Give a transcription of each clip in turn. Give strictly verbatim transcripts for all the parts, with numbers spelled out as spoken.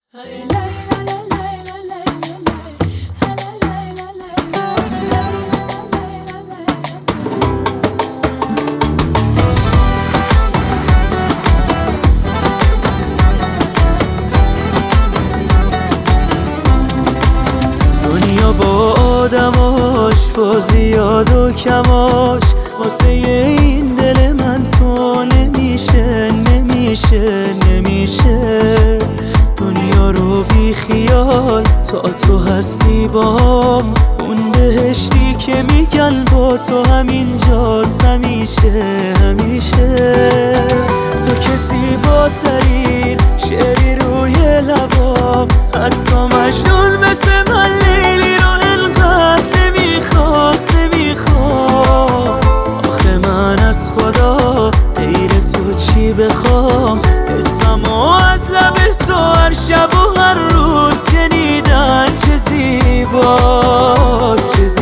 دنیا با آدماش، با زیاد و کماش، واسه این دل من تو نمیشه نمیشه نمیشه. دنیا رو بی خیال تا تو هستی بام، اون بهشتی که میگن با تو همینجاست همیشه همیشه. تو که زیباترین شعری روی لبام، حتی مجنون مثل من لیلی رو انقدر نمیخواست نمیخواست. آخه من از خدا غیر تو چی بخوام؟ اسممو از لب تو هر شب و هر روز شنیدن چه زیباست چه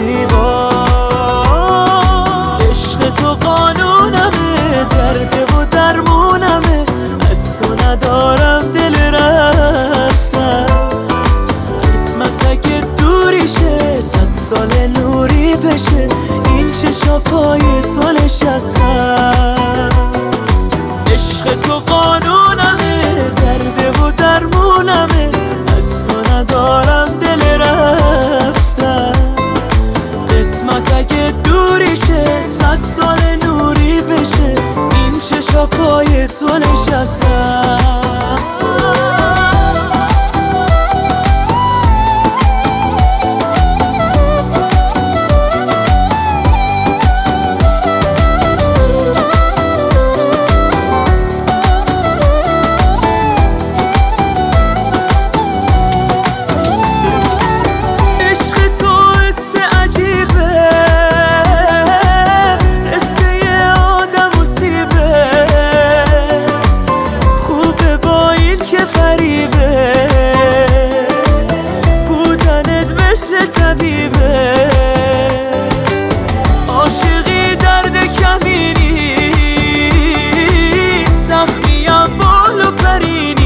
زیباست. عشق تو قانونمه، درد و درمونمه، از تو ندارم دل رفتن. قسمت اگه دوریشه صد سال نوری بشه، این چشا پای تو نشستن. عشق تو قانونمه، درد و درمونمه، از تو ندارم دل رفتن. قسمت اگه دوریشه صد سال نوری بشه، این چشا پای تو نشستن. عاشقی درد کمی نیست، زخمیم بال و پری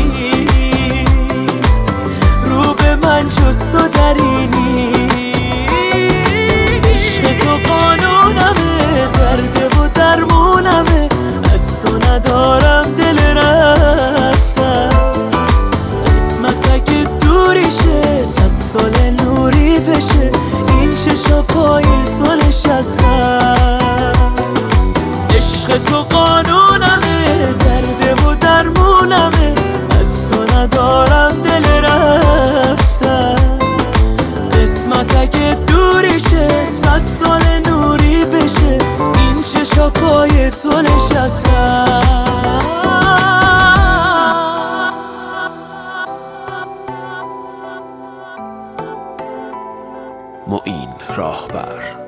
نیست، رو به من جز تو دری نیست. عشق تو قانونمه، درد و درمونمه، از تو ندارم دل رفتن. قسمت اگه دوریشه صد سال نوری بشه، این چشا پای تو نشستن. عشق تو قانونمه، درد و درمونمه، از تو ندارم دل رفتن. قسمت اگه دوریشه صد سال نوری بشه، این چشا پای تو نشستن. معین راهبر.